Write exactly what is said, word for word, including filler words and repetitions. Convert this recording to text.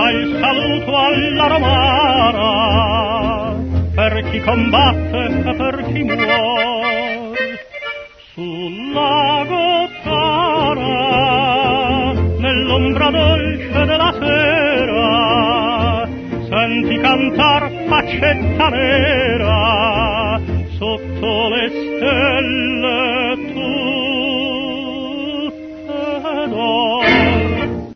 fa il saluto alla romana, per chi combatte e per chi muore. Sul lago Tara, nell'ombra dolce della sera, senti cantar faccetta nera sotto le stelle